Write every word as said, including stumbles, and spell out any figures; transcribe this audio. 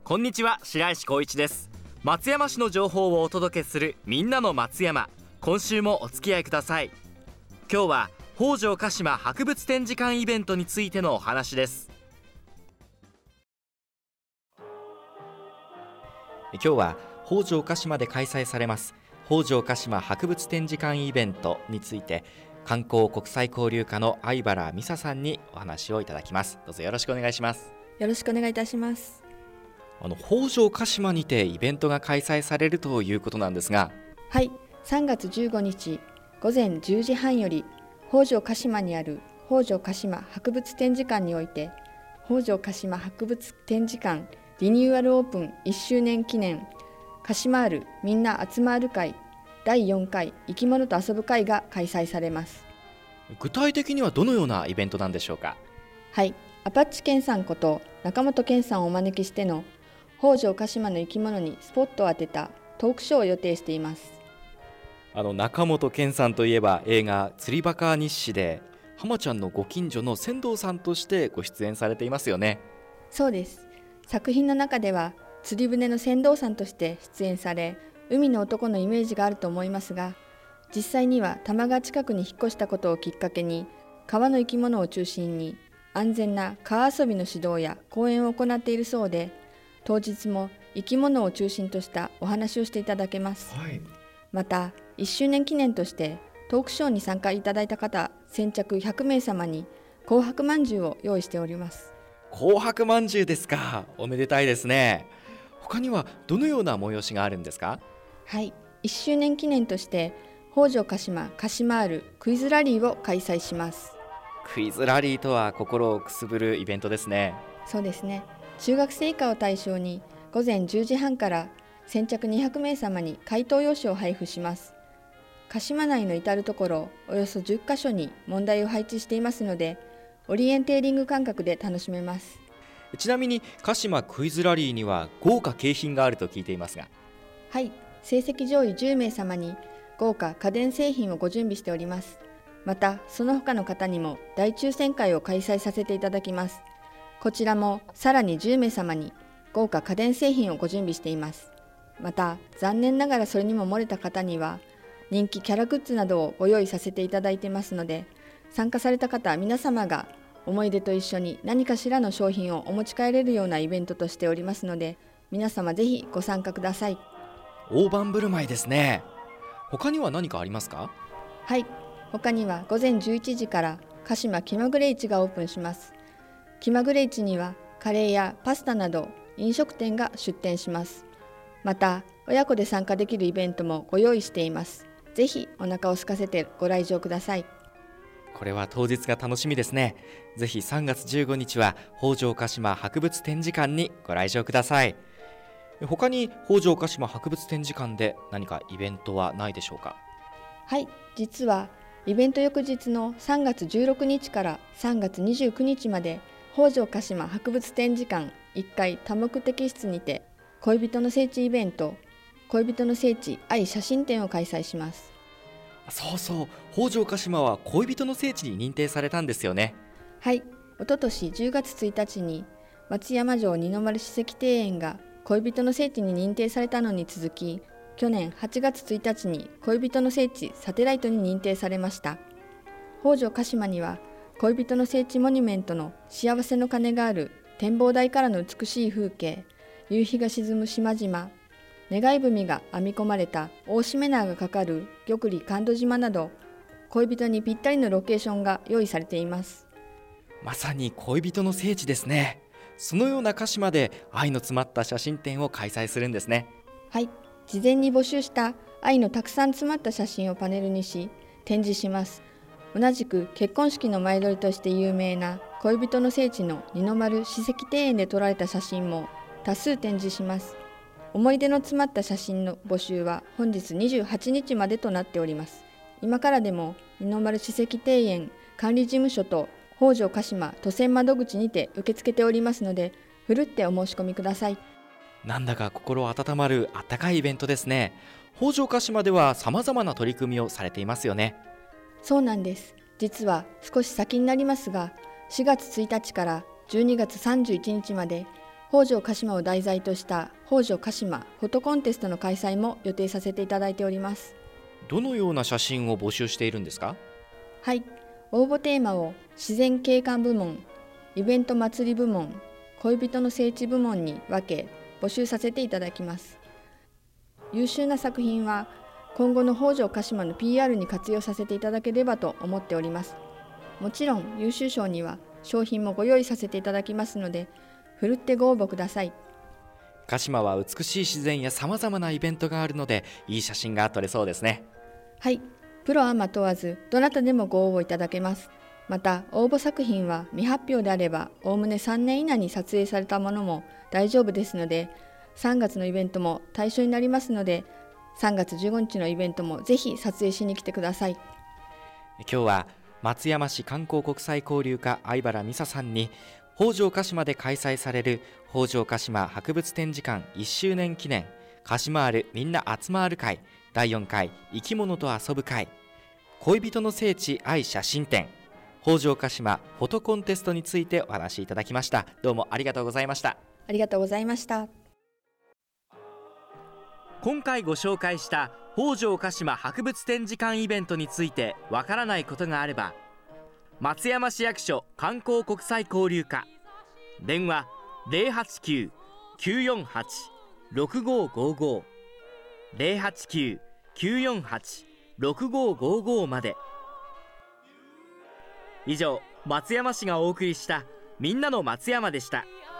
こんにちは、白石光一です。松山市の情報をお届けするみんなの松山。今週もお付き合いください。今日は北条鹿島博物展示館イベントについてのお話です。 今日は北条鹿島で開催されます北条鹿島博物展示館イベントについて、観光国際交流課の相原美沙さんにお話をいただきます。どうぞよろしくお願いします。 よろしくお願いいたします。 あの北条鹿島にてイベントが開催されるということなんですが、 はい、さんがつじゅうごにちごぜんじゅうじはんより北条鹿島にある北条鹿島博物展示館において、北条鹿島博物展示館リニューアルオープンいっしゅうねん記念鹿島るみんな集まる会だいよんかい生き物と遊ぶ会が開催されます。 具体的にはどのようなイベントなんでしょうか。 はい、アパッチ健さんこと中本健さんをお招きしての北条鹿島の生き物にスポットを当てたトークショーを予定しています。 あの中本健さんといえば映画釣りバカ日誌で浜ちゃんのご近所の船頭さんとしてご出演されていますよね。 そうです。作品の中では釣り船の船頭さんとして出演され、海の男のイメージがあると思いますが、実際には多摩川近くに引っ越したことをきっかけに川の生き物を中心に安全な川遊びの指導や講演を行っているそうで、当日も生き物を中心としたお話をしていただけます、はい、またいっしゅうねん記念としてトークショーに参加いただいた方先着ひゃくめいさまに紅白まんじゅうを用意しております。 紅白まんじゅうですか。おめでたいですね。他にはどのような催しがあるんですか。 はい、いっしゅうねん記念として北条鹿島鹿島るクイズラリーを開催します。 クイズラリーとは心をくすぶるイベントですね。 そうですね。中学生以下を対象にごぜんじゅうじはんから先着にひゃくめいさまに回答用紙を配布します。鹿島内の至るところおよそじゅっかしょに問題を配置していますので、オリエンテーリング感覚で楽しめます。 ちなみに鹿島クイズラリーには豪華景品があると聞いていますが。 はい、成績上位じゅうめいさまに豪華家電製品をご準備しております。またその他の方にも大抽選会を開催させていただきます。こちらもさらにじゅうめいさまに豪華家電製品をご準備しています。また残念ながらそれにも漏れた方には人気キャラグッズなどをご用意させていただいてますので、参加された方皆様が思い出と一緒に何かしらの商品をお持ち帰れるようなイベントとしておりますので、皆様ぜひご参加ください。 大盤振る舞いですね。他には何かありますか。 はい、他にはごぜんじゅういちじから鹿島気まぐれ市がオープンします。気まぐれ市にはカレーやパスタなど飲食店が出店します。また親子で参加できるイベントもご用意しています。ぜひお腹を空かせてご来場ください。 これは当日が楽しみですね。ぜひさんがつじゅうごにちは北条鹿島博物展示館にご来場ください。他に北条鹿島博物展示館で何かイベントはないでしょうか。 はい、実はイベント翌日のさんがつじゅうろくにちからさんがつにじゅうくにちまで北条鹿島博物展示館いっかい多目的室にて恋人の聖地イベント恋人の聖地愛写真展を開催します。 そうそう、北条鹿島は恋人の聖地に認定されたんですよね。 はい、おととしじゅうがつついたちに松山城二の丸史跡庭園が恋人の聖地に認定されたのに続き、去年はちがつついたちに恋人の聖地サテライトに認定されました。北条鹿島には恋人の聖地モニュメントの幸せの鐘がある展望台からの美しい風景、夕日が沈む島々、願い文が編み込まれた大しめ縄がかかる玉里甘露島など、恋人にぴったりのロケーションが用意されています。 まさに恋人の聖地ですね。そのような鹿島で愛の詰まった写真展を開催するんですね。 はい、事前に募集した愛のたくさん詰まった写真をパネルにし展示します。同じく結婚式の前撮りとして有名な恋人の聖地の二の丸史跡庭園で撮られた写真も多数展示します。思い出の詰まった写真の募集は本日にじゅうはちにちまでとなっております。今からでも二の丸史跡庭園管理事務所と北条鹿島都線窓口にて受け付けておりますので、ふるってお申し込みください。 なんだか心温まるあったかいイベントですね。北条鹿島では様々な取り組みをされていますよね。 そうなんです。実は少し先になりますが、しがつついたちからじゅうにがつさんじゅういちにちまで北条鹿島を題材とした北条鹿島フォトコンテストの開催も予定させていただいております。 どのような写真を募集しているんですか？ はい、応募テーマを自然景観部門、イベント祭り部門、恋人の聖地部門に分け募集させていただきます。優秀な作品は今後の北条鹿島の ピーアール に活用させていただければと思っております。もちろん優秀賞には商品もご用意させていただきますので、ふるってご応募ください。 鹿島は美しい自然やさまざまなイベントがあるので、いい写真が撮れそうですね。 はい、プロアマ問わずどなたでもご応募いただけます。また応募作品は未発表であればおおむねさんねん以内に撮影されたものも大丈夫ですので、さんがつのイベントも対象になりますので、さんがつじゅうごにちのイベントもぜひ撮影しに来てください。 今日は松山市観光国際交流課相原美沙さんに、北条鹿島で開催される北条鹿島博物展示館いっしゅうねん記念鹿島あるみんな集まる会だいよんかい生き物と遊ぶ会、恋人の聖地愛写真展、北条鹿島フォトコンテストについてお話しいただきました。どうもありがとうございました。 ありがとうございました。 今回ご紹介した北条鹿島博物展示館イベントについてわからないことがあれば、松山市役所観光国際交流課、電話 ゼロはちきゅう きゅうよんはち ろくごごご ゼロはちきゅう きゅうよんはち ろくごごごまで。以上、松山市がお送りしたみんなの松山でした。